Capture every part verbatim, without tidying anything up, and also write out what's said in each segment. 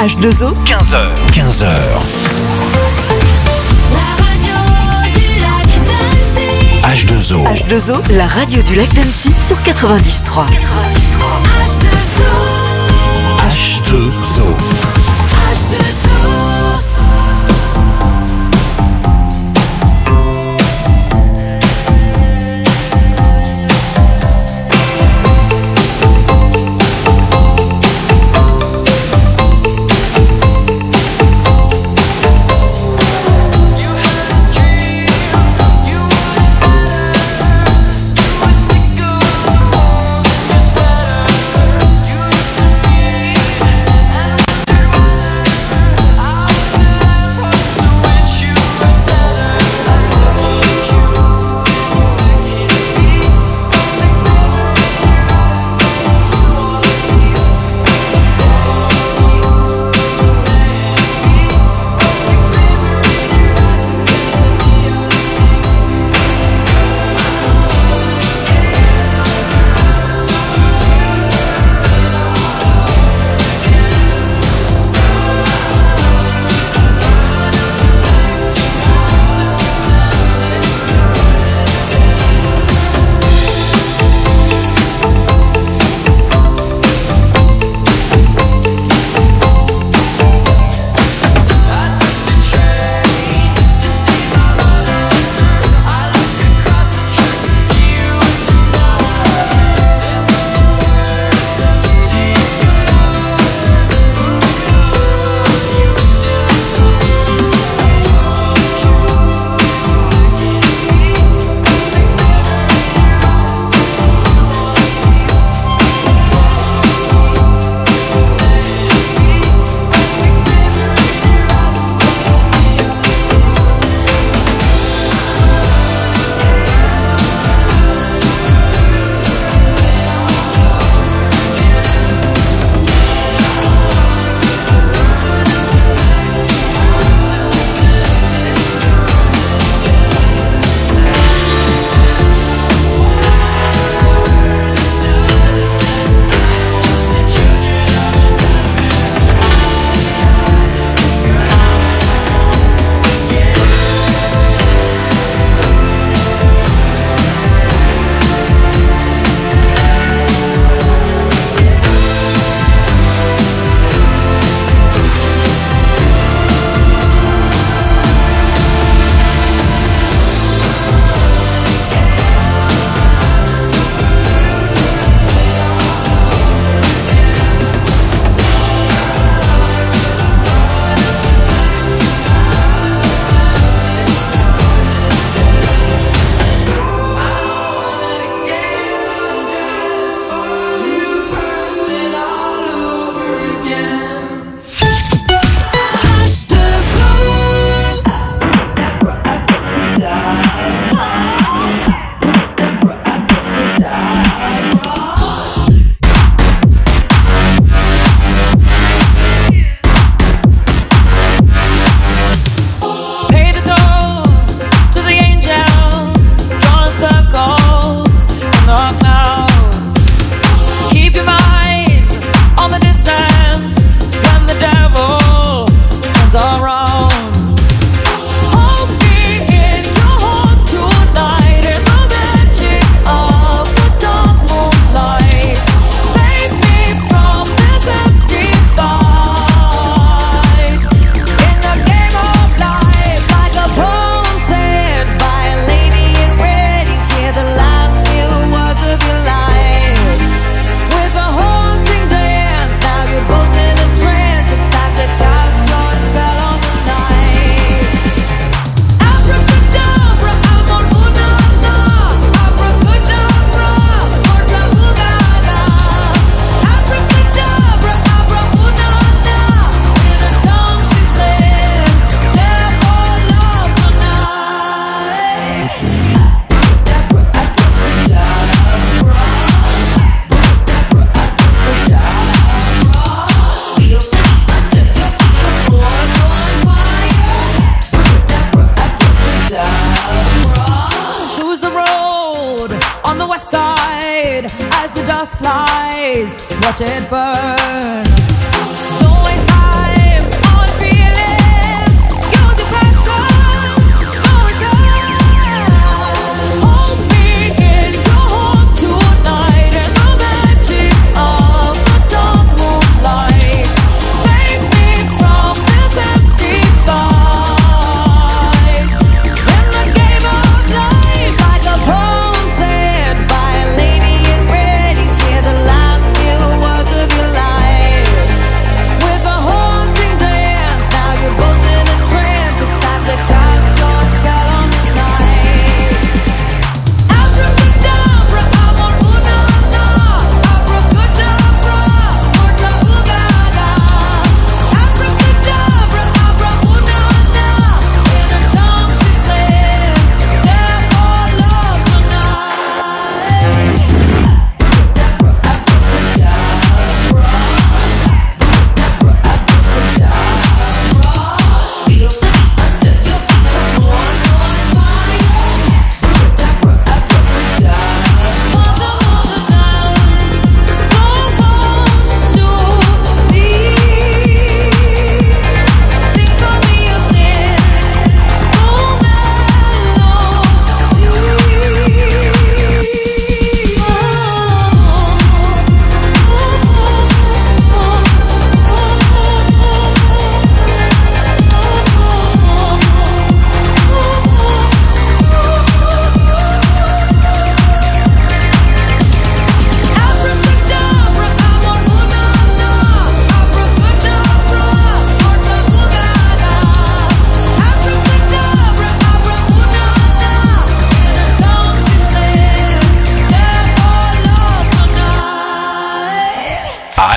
H deux O, quinze heures. quinze heures. H deux O. H deux O, la radio du lac d'Annecy sur quatre-vingt-dix trois. H deux O. H deux O. dust flies, watch it burn. Don't waste time.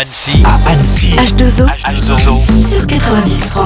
Annecy. À Annecy. H deux O. H deux O. Sur quatre-vingt-dix trois.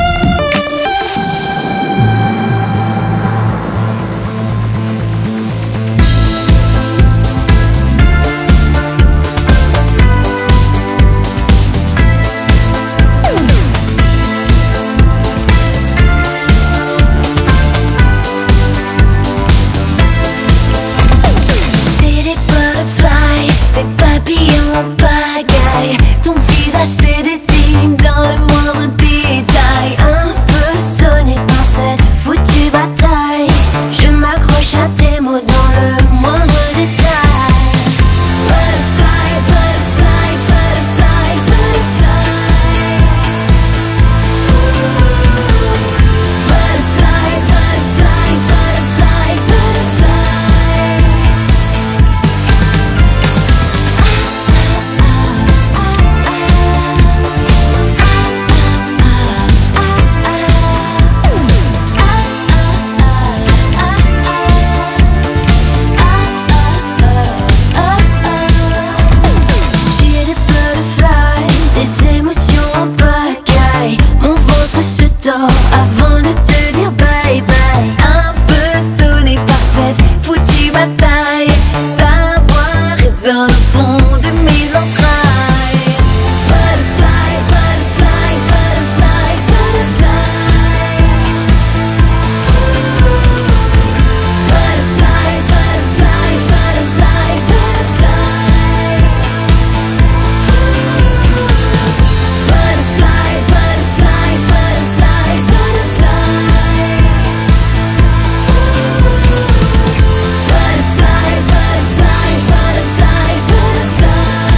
Ton visage se dessine dans le moindre détail. Un peu sonné par cette foutue bataille, je m'accroche à tes mots dans le moindre détail. Butterfly, butterfly, butterfly, butterfly. Butterfly, butterfly, butterfly, butterfly. Des émotions en pagaille, mon ventre se tord avant de te dire bye bye. Un peu sonné par cette foutue bataille, ta voix résonne au fond de mes entrailles. Butterfly, butterfly, butterfly, butterfly. Butterfly, butterfly, butterfly, butterfly. Butterfly, butterfly, butterfly, butterfly. Butterfly, butterfly, butterfly, butterfly.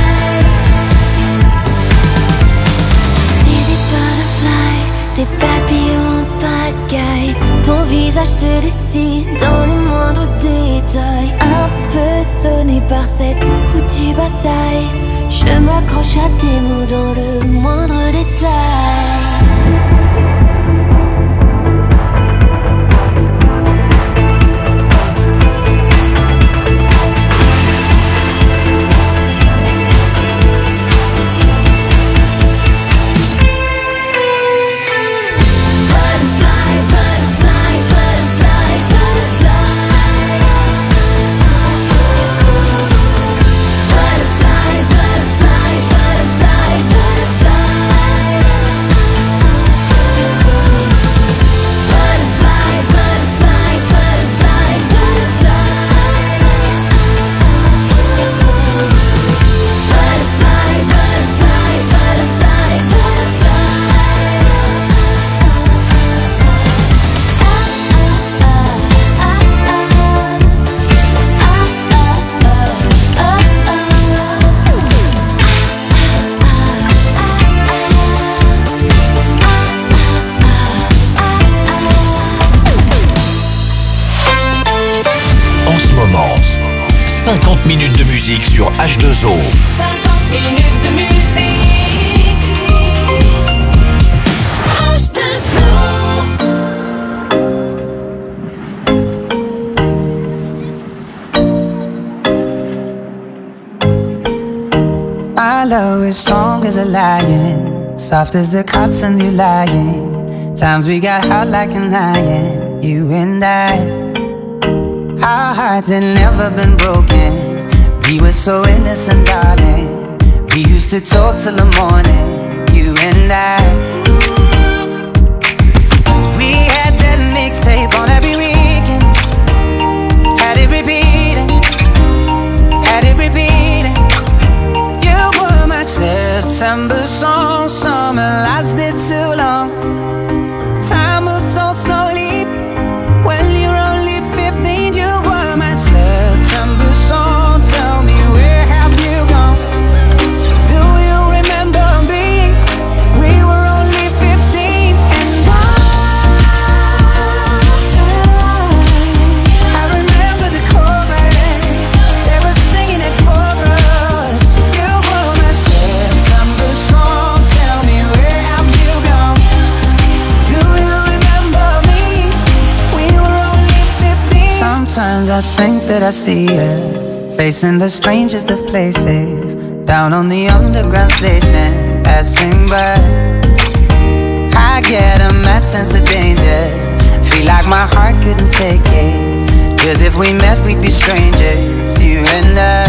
C'est des butterflies, des papillons en pagaille. Ton visage se dessine dans les moindres détails. Un peu sonné par cette foutue bataille, je m'accroche à tes mots dans le moindre détail. Butterfly, butterfly, butterfly, butterfly. Butterfly, butterfly, butterfly, butterfly. Butterfly, butterfly, butterfly, butterfly. Butterfly, butterfly, butterfly, butterfly. En ce moment, cinquante minutes de musique sur H deux O. cinquante minutes de musique. H deux O. My love is strong as a lion, soft as the cotton you lying. Times we got hot like an iron, you and I. Our hearts had never been broken. We were so innocent, darling. We used to talk till the morning, you and I. We had that mixtape on every weekend. Had it repeating, had it repeating. You were my September song. Summer lasted too long. Time moves so slowly when you're only fifteen. You were my September song. Tell me, where have you gone? Do you remember me? We were only fifteen. And I, I remember the chorus. They were singing it for us. You were my September song. Tell me, where have you gone? Do you remember me? We were only fifteen. Sometimes I think that I see you facing the strangest of places. down on the underground station, passing by. I get a mad sense of danger, feel like my heart couldn't take it. Cause if we met we'd be strangers, you and I.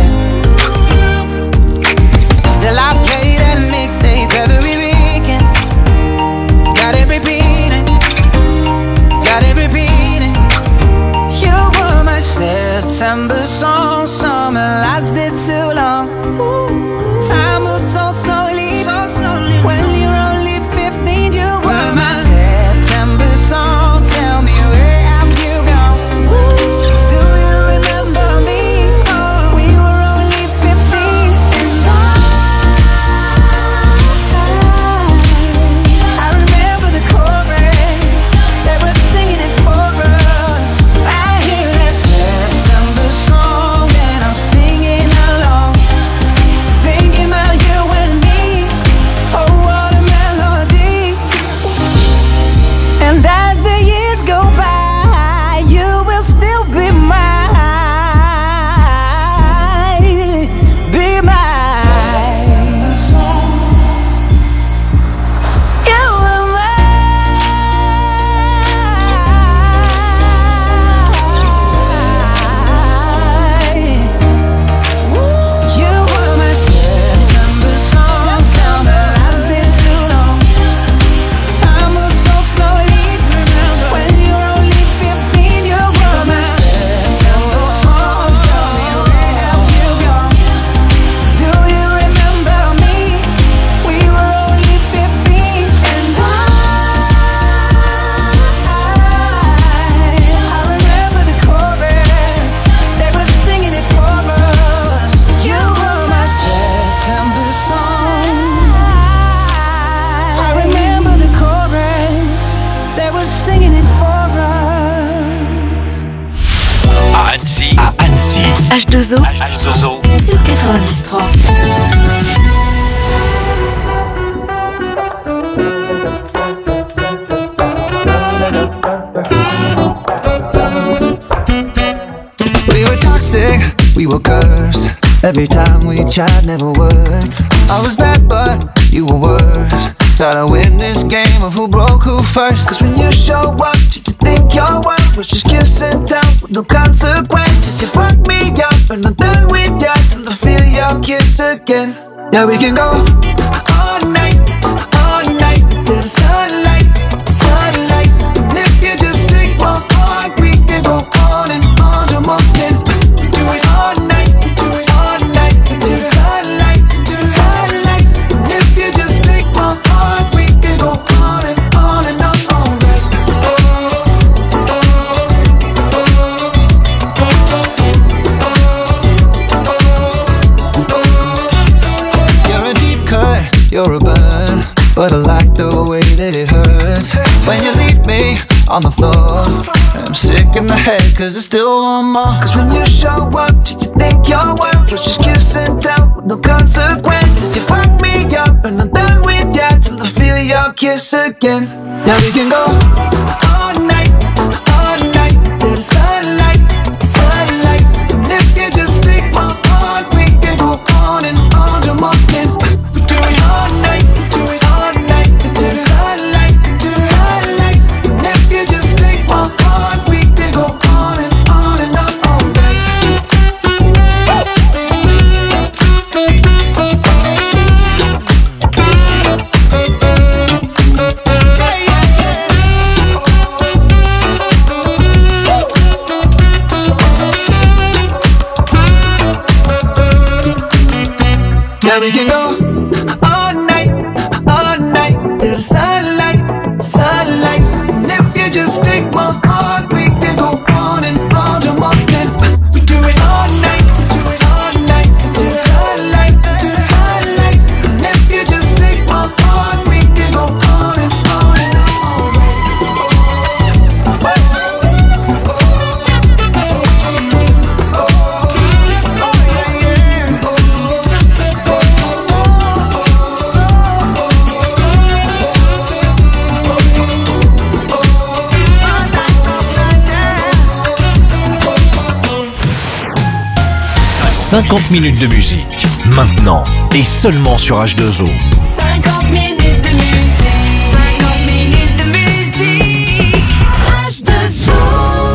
Still I play that mixtape every weekend. Got it repeating, got it repeating. You were my September song, summer lasted too long. Time moves so slowly, so slowly. When you're only fifteen, you were my September song. Tell me where have you gone? Do you remember me? Oh, we were only fifteen. And I, I remember the chorus, they were singing it for us. I hear that September song and I'm singing along, thinking about you and me. Oh, what a melody. And as the years go by, you will still be mine, be mine. You were mine. You were my September song, summer lasted too long. Time moves so slowly, when you're only fifteen, you were my September song. Tell me where have you gone? Do you remember me? We were only fifteen. And I, I remember the chorus, they were singing it for us. You were my September song. I remember the chorus, they were singing it for us. À Annecy, à Annecy, H deux O H deux O. sur quatre-vingt-dix trois. We were toxic, we were cursed. Every time we tried, never worked. I was bad, but you were worse. Try to win this game of who broke who first. Cause when you show up, did you think your work was just kiss and tell with no consequences? You fuck me up and I'm done with ya till I feel your kiss again. Yeah, we can go all night, all night till the sunlight, sunlight. And if you just take my heart, we can go on and on till morning. We do it all night, we do it all night until the sunlight, till the sunlight. And if you just take my heart, we can go on and on and on all night. You're a deep cut, you're a burn, but I like the way that it hurts when you leave me on the floor. I'm sick in the head cause it's still one more. Cause when you show up, do you think your work was just kiss and tell with no consequences? You fuck me up and I'm done with ya till I feel your kiss again. Now we can go all night, all night till the sunlight, sunlight. And if you just take my heart, we can go on and on till morning. We do it all night, we do it all night until the sunlight, till the sunlight. And if you just take my heart, we can go on and on and on all night. Yeah, we can go all night, all night till the sunlight, sunlight. And if you just take my heart, we can go on and on till morning. We do it all night, we do it all night till the sunlight, till the sunlight. And if you just take my heart, we can go on and on and on all night. Oh, yeah, yeah. cinquante minutes de musique. Maintenant, Et seulement sur H deux O. cinquante minutes de musique. cinquante minutes de musique. H deux O.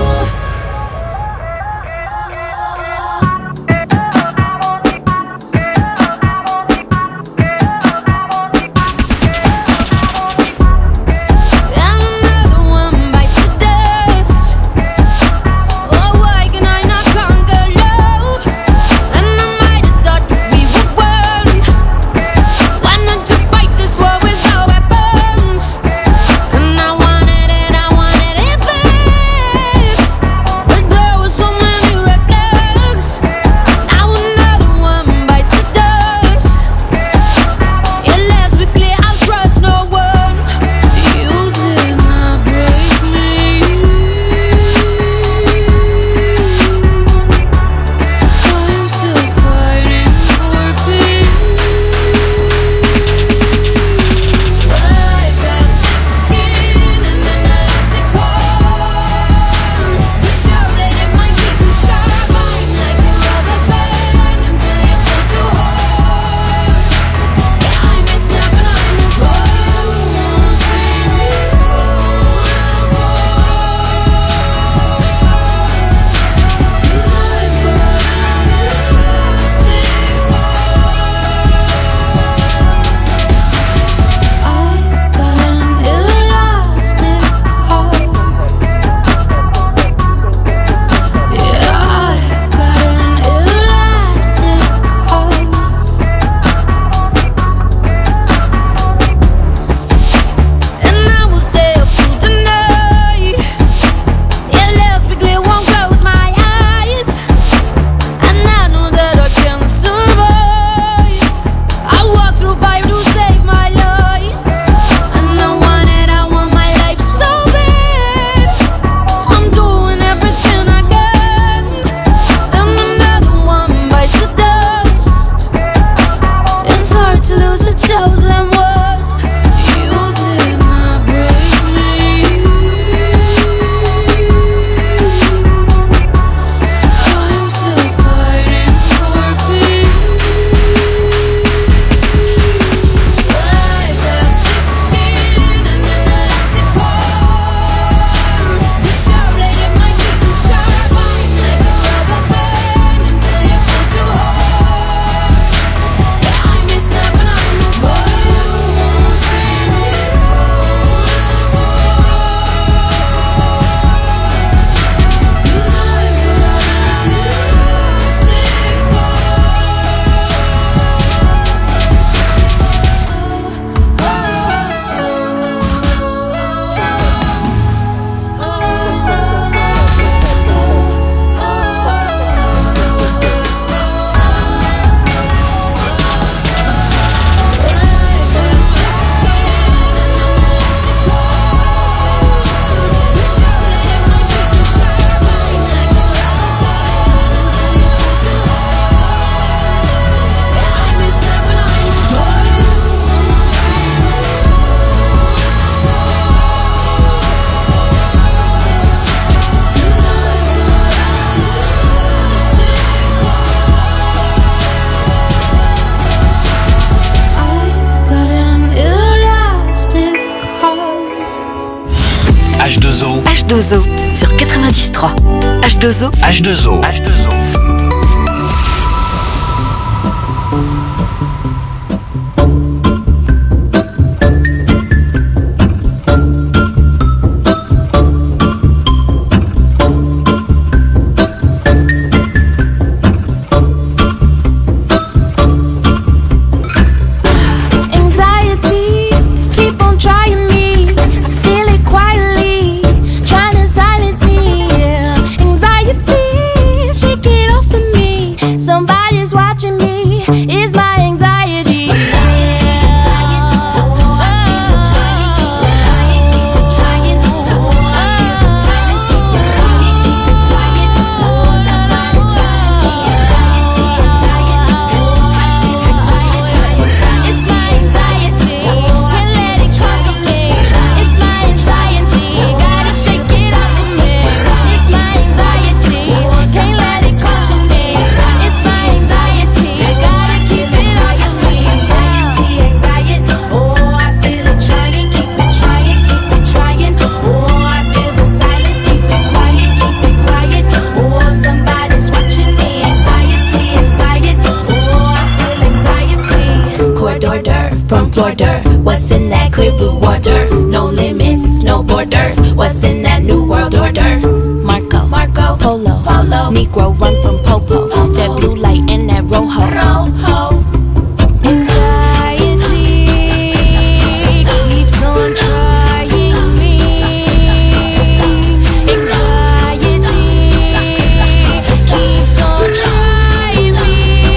H deux O. H deux O sur quatre-vingt-dix trois. H deux O. H deux O. H deux O. Shake it off of me. Somebody's watching me. Is my anxiety order. What's in that clear blue water? No limits, no borders. What's in that new world order? Marco, Marco, Polo, Polo. Negro run from Popo. Popo. That blue light in that Rojo, Rojo. Anxiety keeps on trying me. Anxiety keeps on trying me.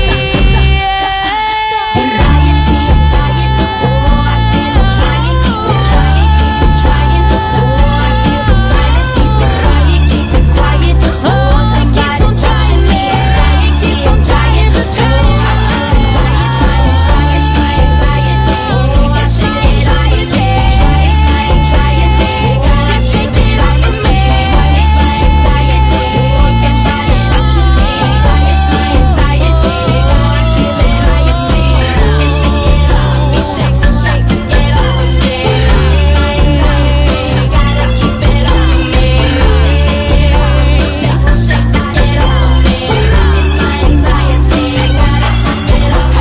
Anxiety, anxiety, the more I feel I'm trying, keep it trying, keep it trying. The more I feel the silence, keep it quiet, keep it tired. The more somebody's touching me, anxiety, I'm tired. The more I feel anxiety, anxiety, anxiety. I should get tired, try it, anxiety. Gotta shake the silence, quiet, anxiety. Somebody's touching me, anxiety, anxiety. I feel anxiety. Can't shake it off me, shake, shake it off me. Anxiety, gotta keep it on me. Shake it off me, shake, shake it off me. Anxiety, gotta shake it off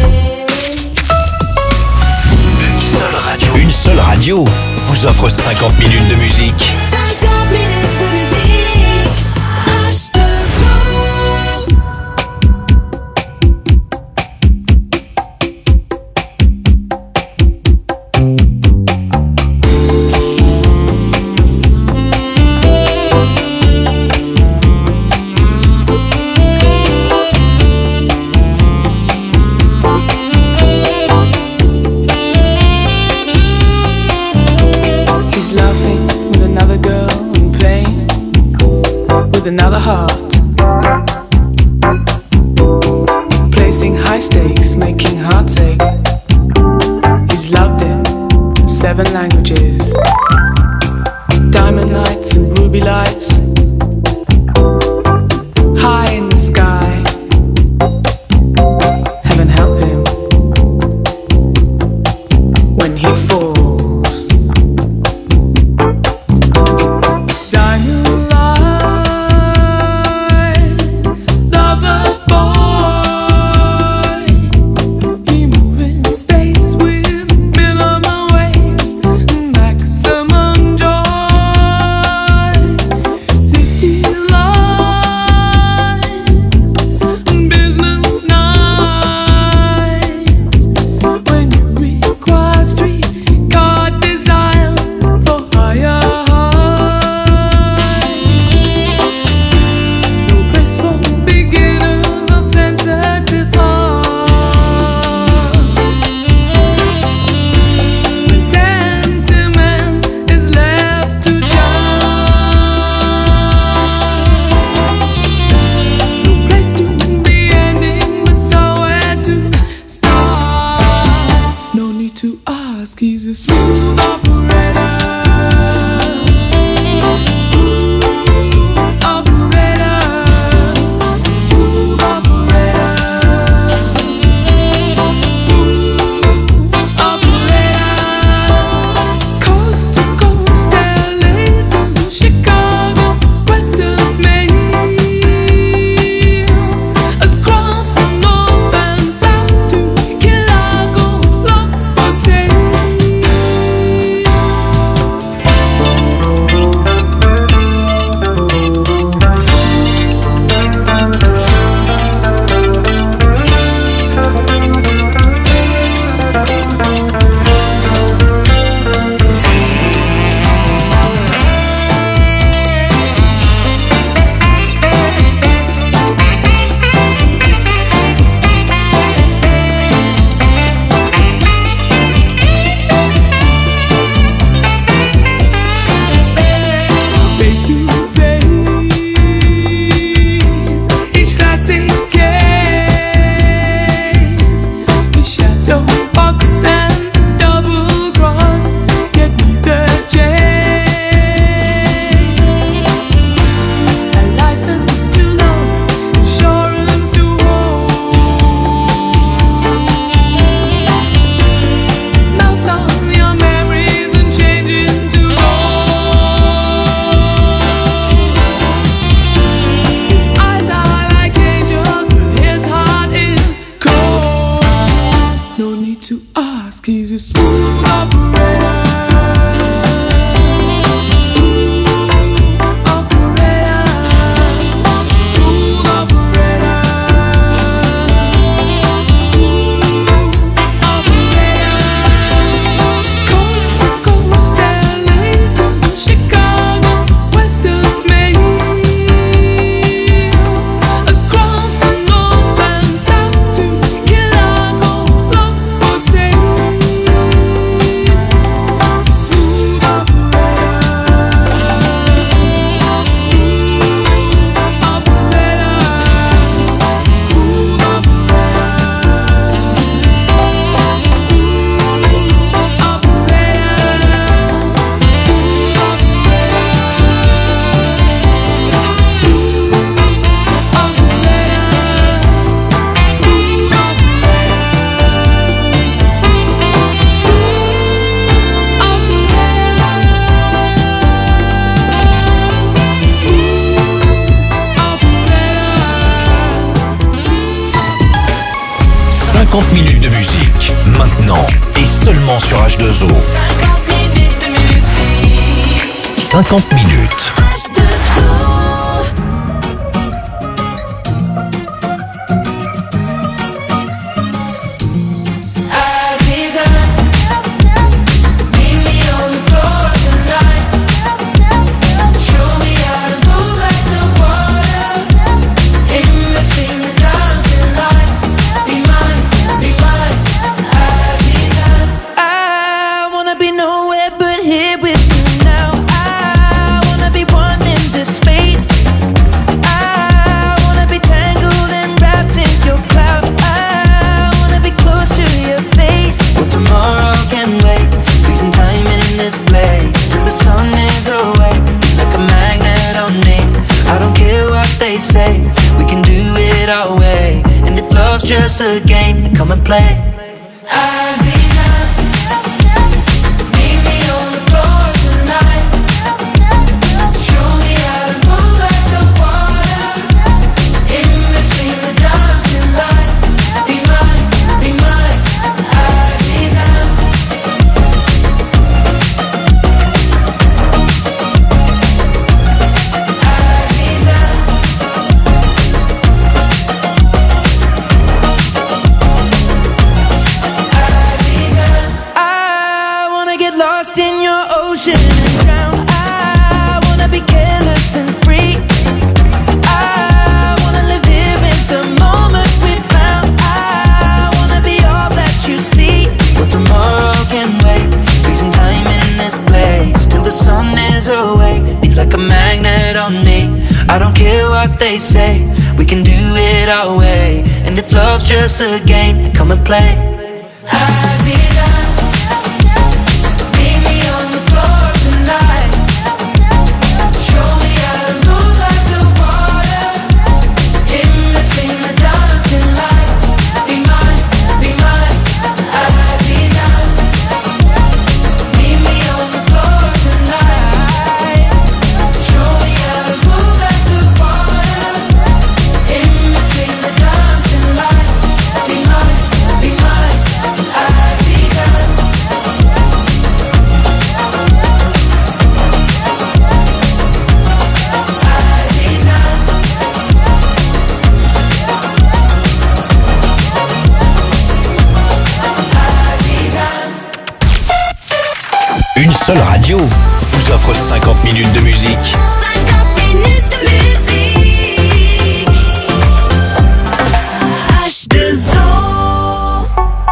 me. Une seule radio vous offre cinquante minutes de musique. cinquante minutes de musique. H deux O. He's laughing with another girl and playing with another heart. Placing high stakes, making hearts ache. He's loved in seven languages. Diamond nights and ruby lights. High in the sky. Heaven help him when he falls. Diamond light, lover boy. He move in space with minimum waves, maximum joy. City lights, business nights. When you require street car desire for higher heights. No place for beginners or sensitive hearts. When sentiment is left to chance. No place to be ending, but somewhere to start. No need to ask, he's a smooth operator. Smooth operator. Smooth operator. Smooth operator. Coast to coast, L A to Chicago, west of Maine. Across the north and south to Chicago, love for sale. cinquante minutes de musique, maintenant et seulement sur H deux O. cinquante minutes de musique. cinquante minutes. H deux O. Just a game, come and play. Aziza, meet me on the floor tonight. Show me how to move like the water. In between the dancing lights. Be mine, be mine, Aziza. Aziza. I don't care what they say, we can do it our way. And if love's just a game, then come and play. Aziza, meet me on the floor tonight. Show me how to move like the water. In between the dancing lights. Be mine, be mine, Aziza. Meet me on the floor tonight. Show me how to move like the water. In between the dancing lights. Be mine, be mine, Aziza. Aziza. Aziza. Une seule radio vous offre cinquante minutes de musique. cinquante minutes de musique. H deux O.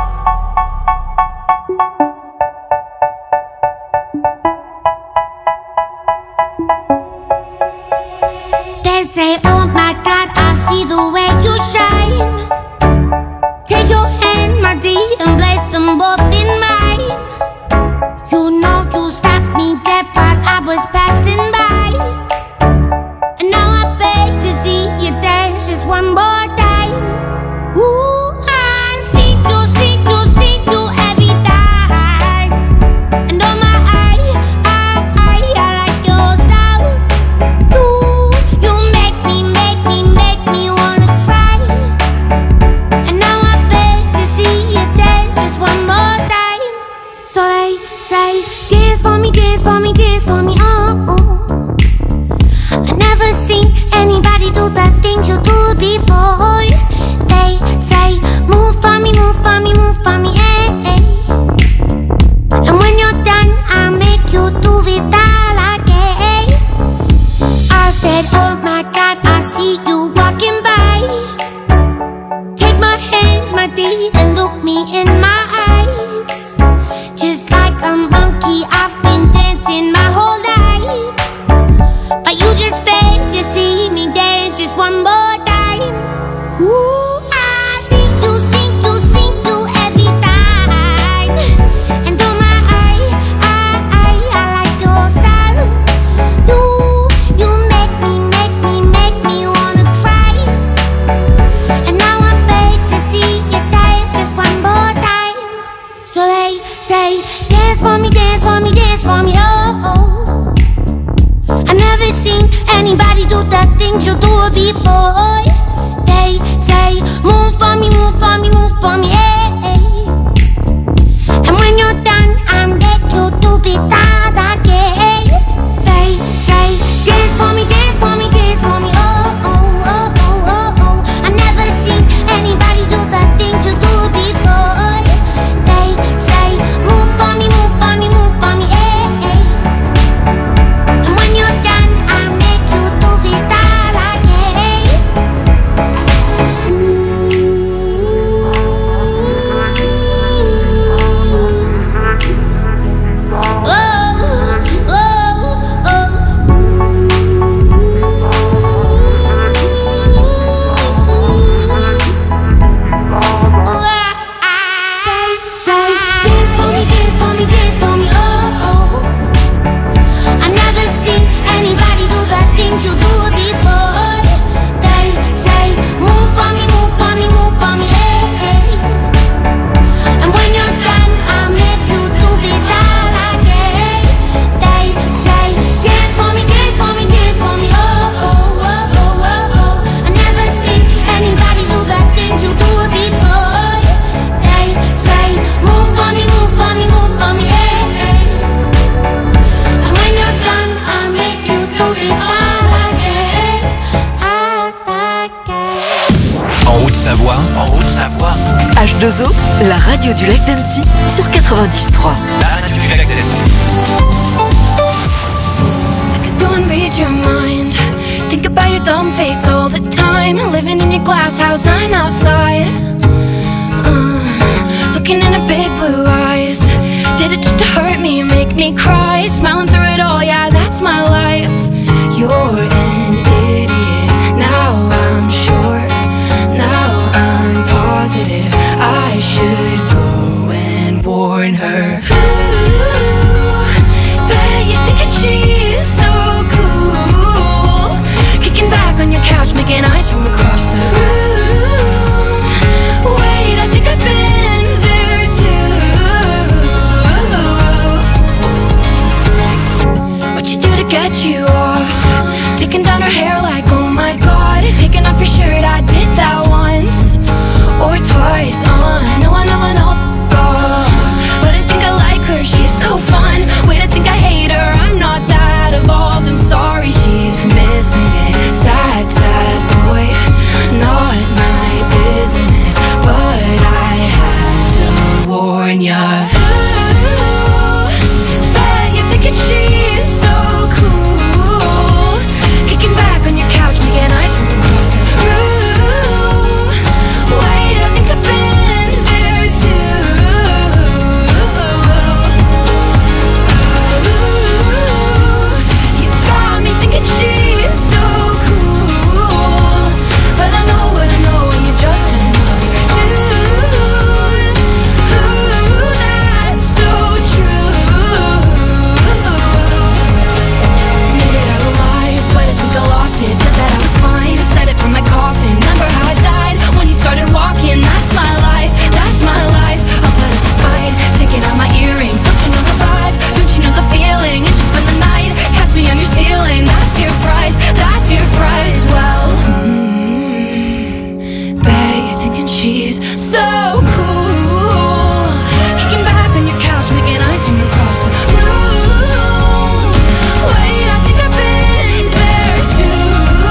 They say, oh my God, I see the way you shine. Take your hand, my dear, and place them both in mine. You know you stopped me dead while I was passing by. And now I beg to see you dance just one more time. Ooh, I see you, see you, see you every time. And oh my, I, I, I, I like your style. You, you make me, make me, make me wanna cry. And now I beg to see you dance just one more time. So they say, dance for me, dance for me, dance for me, oh, oh. I never seen anybody do the things you do before. They say, move for me, move for me, move for me, eh, eh. And when you're done, I'll make you do it all again. I said, oh my God, I see you walking by. Take my hands, my dear, and look me in my eyes. Just like a monkey, I've been dancing my whole life. But you just beg to see me dance just one more time. Ooh, I see you, see you, see you every time. And oh my, I, I, I, I like your style. You, you make me, make me, make me wanna cry. And now I beg to see you dance just one more time. So they say, dance for me, dance for me, dance for me, oh, oh. I never seen anybody do the things you do before. They say, move for me, move for me, move for me, deux O, la radio du lac d'Annecy sur quatre-vingt-dix trois. La radio du lac d'Annecy. I could go and read your mind. Think about your dumb face all the time. Living in your glass house, I'm outside. Uh, looking in her big blue eyes. Did it just to hurt me and make me cry? Smiling through it all, yeah, that's my life. You're an idiot. Now I'm sure. Now I'm positive. I should go and warn her. Ooh, bet you think that she's so cool. Kicking back on your couch, making eyes from across the room. Wait, I think I've been there too. What you do to get you off? Taking down her hair like, oh my god. Taking off your shirt, I did that once or twice. Uh, I know, I know, I know. But I think I like her, she's so fun. Wait, I think I hate her, I'm not that evolved. I'm sorry, she's missing it. Sad, sad boy, not my business. But I had to warn ya. Ooh, bet you're thinking she's so cool. Kicking back on your couch, making eyes from across the room. Wait, I think I've been there too. You got me thinking she's so cool. But I know what I know, and you're just another dude. Ooh, that's so true. Made it out alive, but I think I lost it. Said that I was fine, said it from my coffin. Remember how I died when you started walking? That's my life, that's my life. I'll put up a fight, taking out my earrings. Don't you know the vibe? Don't you know the feeling? It's just spend the night, catch me on your ceiling. That's your prize, that's your prize. Well, mm, bet you're thinking she's so cool. Kicking back on your couch, making eyes from across the room. Wait, I think I've been there too.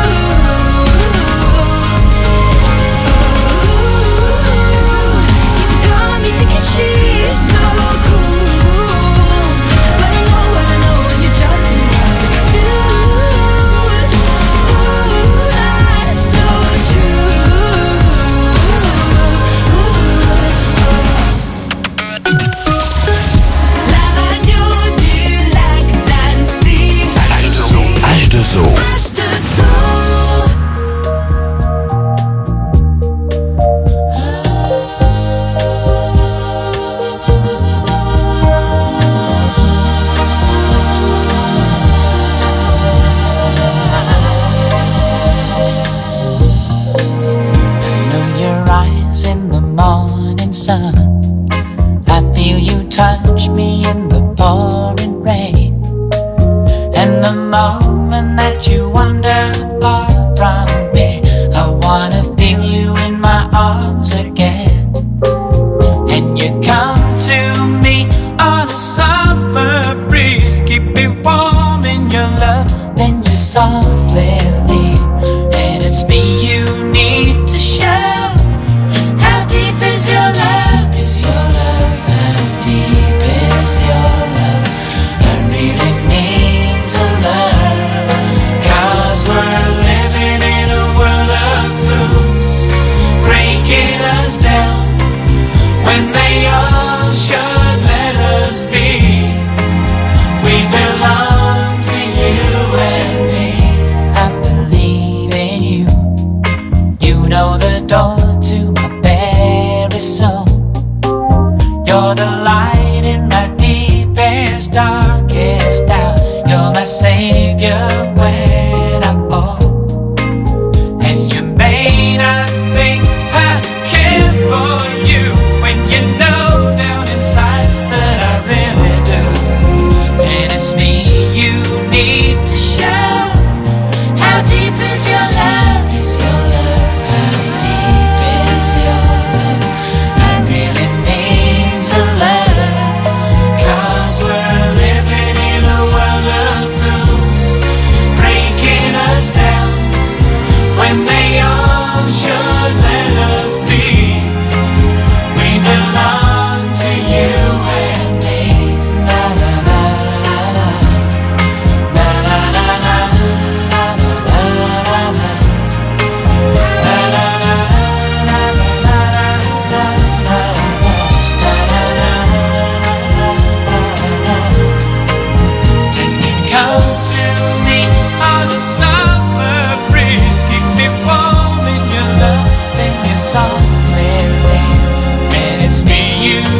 You got me thinking she's so cool. But I know what I know, and you're just another dude. Ooh, that's so true. La radio du lac d'Annecy. H deux O. H deux O. H deux O. Know your eyes in the morning sun. I feel you touch me in the pouring rain. And the moment that you wander far from me, I wanna feel you in my arms again. And you come to me on a summer breeze, keep me warm in your love, then you softly leave. And it's me you need to show. How deep is your love? Is your love? How deep is your love? I really need to learn. 'Cause we're living in a world of fools, breaking us down when they all should let us be. We belong to you and me. I believe in you. You know the door to my very soul. You're the light in my deepest, darkest doubt. You're my savior when I fall. And you may not think I care for you when you know down inside that I really do. And it's me you need to show. How deep is your love? Is your love? How deep is your love? I really need to learn. 'Cause we're living in a world of fools.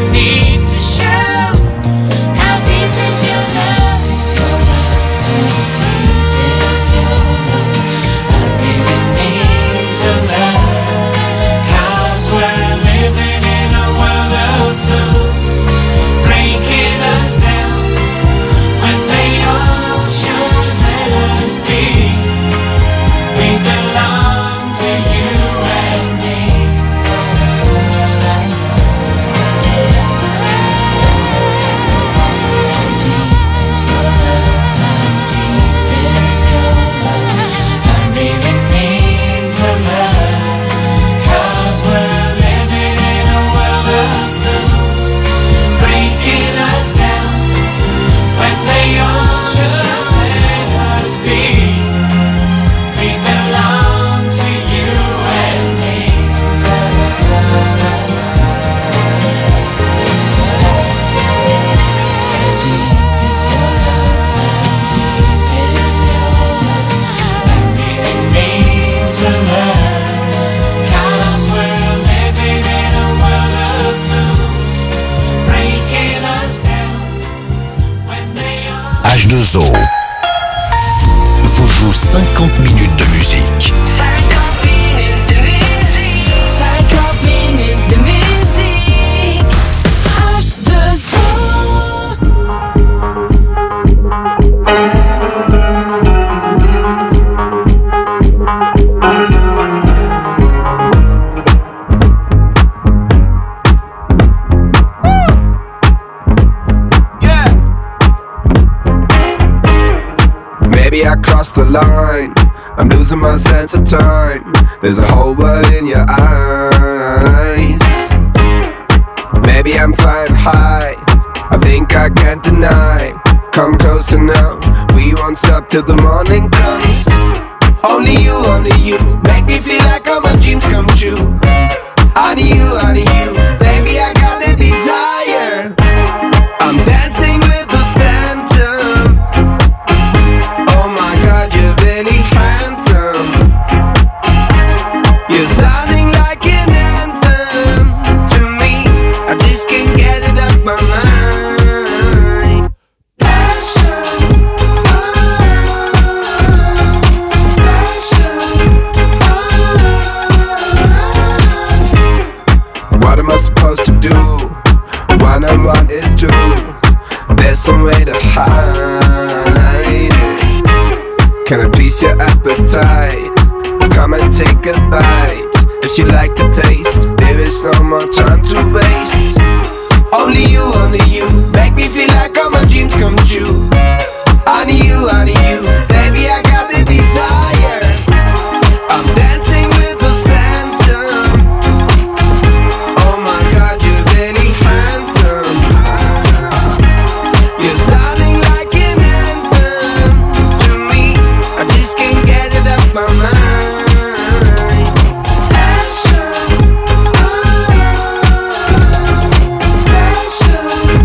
need to show. How deep is your love? Is your love? How deep is your love? I really need to love. 'Cause we're living in a world of fools, breaking us down when they all should let us be. We belong to you and me. How deep is your love? How deep is your love? I really need to love. 'Cause we're living in a world of fools, breaking us down when they all should let us be. We belong to you and me. How deep is your love? How deep is your love? I really need to love. 'Cause we're living in a world of fools, breaking us down when they all. H deux O vous joue cinquante minutes de musique. cinquante minutes de musique. cinquante minutes de musique. H deux O. Maybe I crossed the line. I'm losing my sense of time. There's a whole world in your eyes. Maybe I'm flying high. I think I can't deny. Come closer now. We won't stop till the morning comes. Only you, only you. Make me feel like all my dreams come true. Only you, only you. Baby, I got the desire. I'm dancing with the phantom. Oh my God, you're really handsome. You're sounding like an anthem to me. I just can't get it off my mind. Passion, oh, passion, oh. What am I supposed to do? One on one is two. There's some way to hide it. Can I please your appetite? Come and take a bite. If you like the taste, there is no more time to waste. Only you, only you. Make me feel like all my dreams come true. Only you, only you. Baby, I got the desire. I'm dancing with the phantom. Oh my God, you're really handsome. You're sounding like an anthem to me. I just can't get it off my mind. Passion, oh, passion,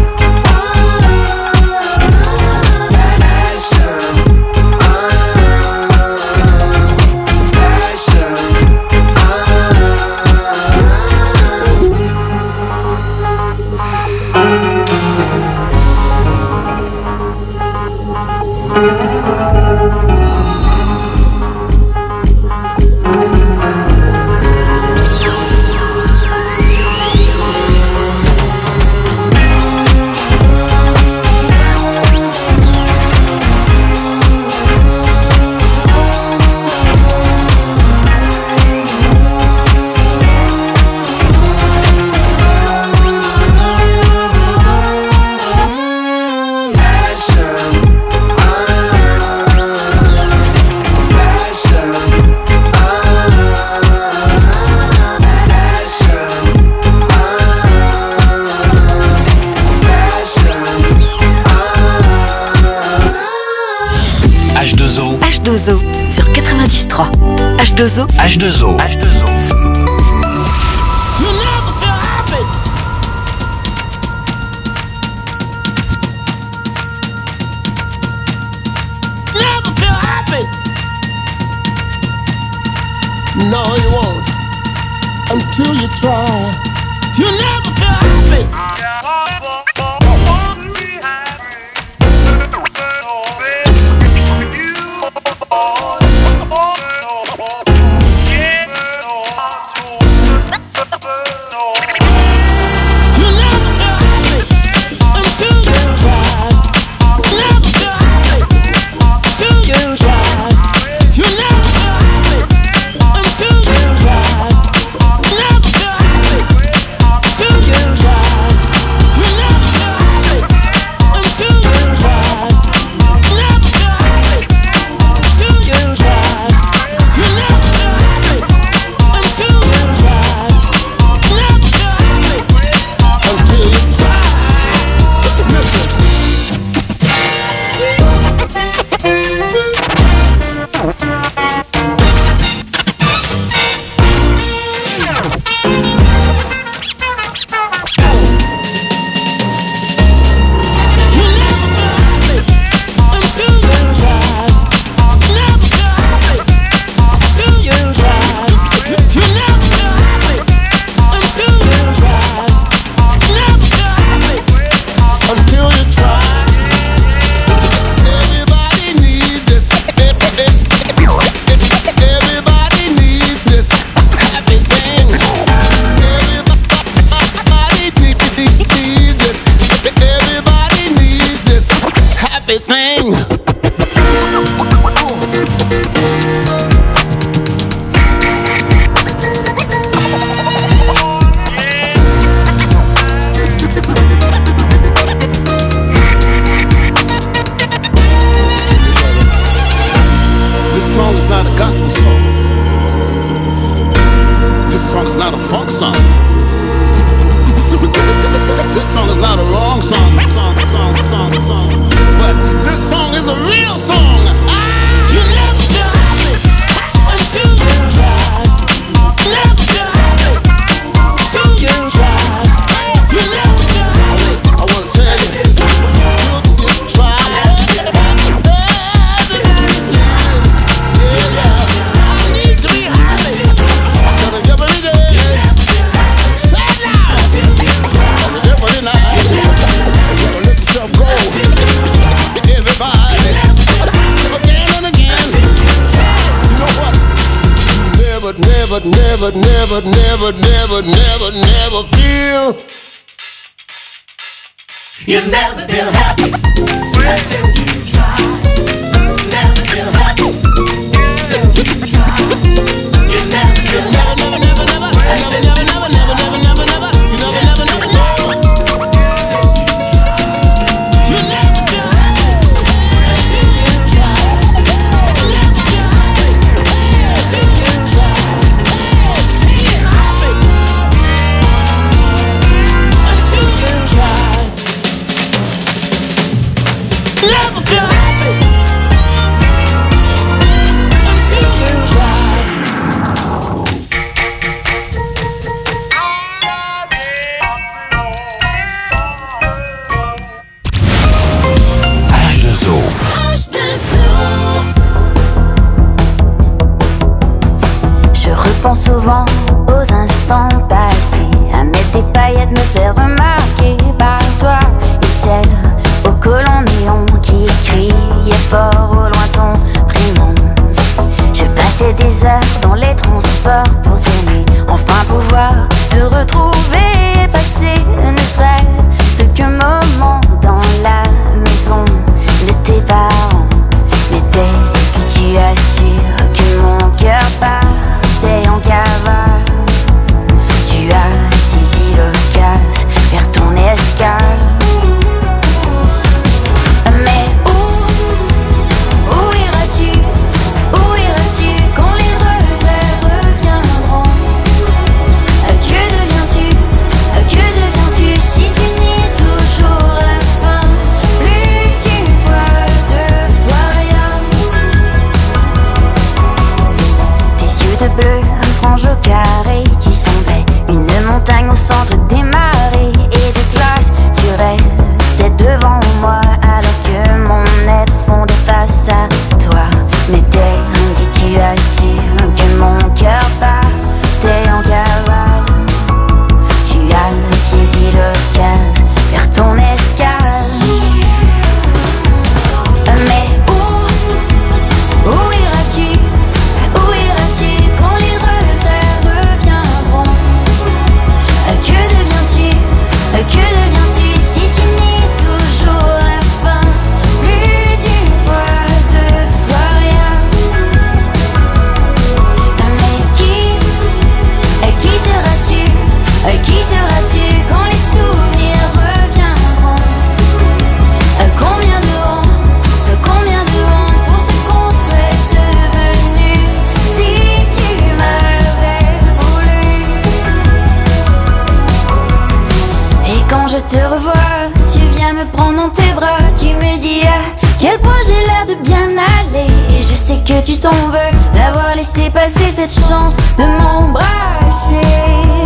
deux O sur quatre-vingt-dix trois. H deux O. H deux O. H deux O. You never feel happy. Never feel happy. No, you won't until you try. You never feel happy. never, never, never, never, never, never feel. You never feel happy until you try. Never feel happy until you try. You never feel happy. Never, never, never, never, never, never, never, never, never, never, never. You never, never, never, never. You never feel happy until you try. You never feel happy until you try. Feel happy until you try. Never feel happy until you try. H deux O. Je repense souvent aux instants passés, à mettre des paillettes, me faire remarquer par toi et celle au collant néon qui criait fort au loin ton prénom. Je passais des heures dans les transports pour t'aimer, enfin pouvoir te retrouver, passer ne serait-ce qu'un moment dans la maison de tes parents. Mais dès que tu assures que mon cœur partait en cavale, tu as saisi l'occasion vers ton escale. Mais où, où iras-tu, où iras-tu quand les regrets reviendront? Que deviens-tu, que deviens-tu si tu nies toujours la fin? Plus d'une fois, deux fois rien. Tes yeux de bleu, frange au carré, tu semblais une montagne au centre des marées et des glaces. Tu restais devant moi alors que mon être fondait face à toi. Mais dès que tu assures que mon cœur partait en cavale, tu as saisi l'occasion vers ton escale. Mais où, où iras-tu, où iras-tu quand les regrets reviendront? Que deviens-tu, que deviens-tu si tu nies toujours la fin? Plus d'une fois, deux fois rien. Mais qui, qui seras-tu, qui seras-tu quand les souvenirs reviendront? Combien de honte, combien de honte pour ce qu'on serait devenu si tu m'avais voulu. Et quand je te revois, tu viens me prendre dans tes bras, tu me dis à quel point j'ai l'air de bien aller. Et je sais que tu t'en veux d'avoir laissé passer cette chance de m'embrasser.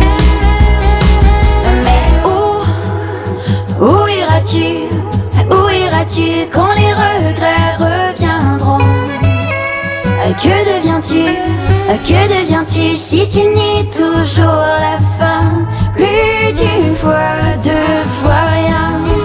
Mais où, où iras-tu, où iras-tu quand les regrets reviendront? Que deviens-tu, que deviens-tu si tu nies toujours la fin? Plus d'une fois, deux fois rien.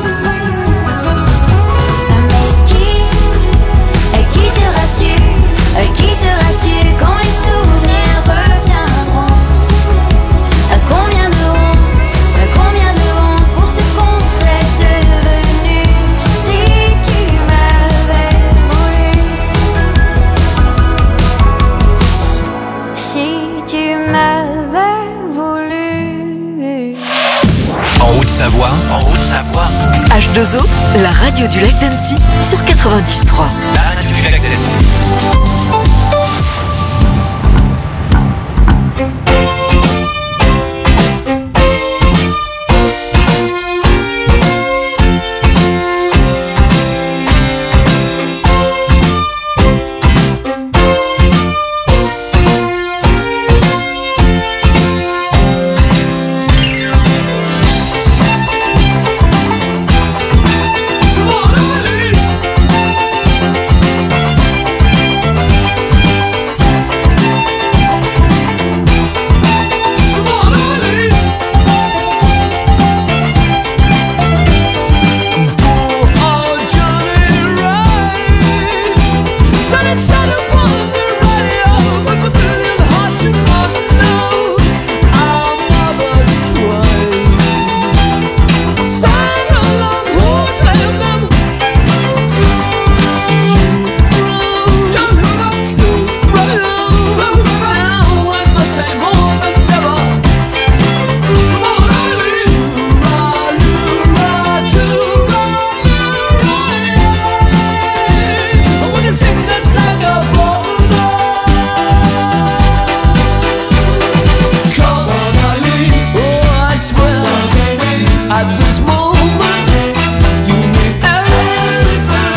Mais qui, qui seras-tu, qui seras-tu quand les souvenirs reviendront? Combien de honte, combien de honte pour ce qu'on serait devenu si tu m'avais voulu. Si tu m'avais voulu. En Haute-Savoie, en Haute-Savoie, H deux O, la radio du lac d'Annecy sur quatre-vingt-dix trois. la radio du lac d'Annecy. Morali. At this moment, you need everything.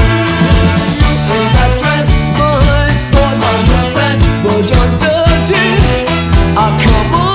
In that dress, my thoughts are the best, but you're dirty. Ah, come on.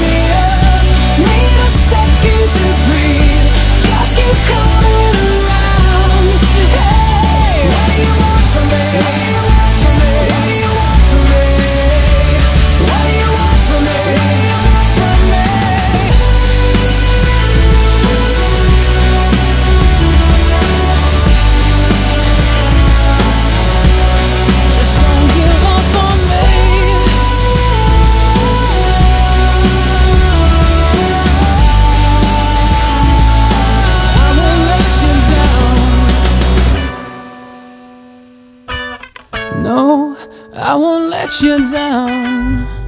Coming around. I won't let you down.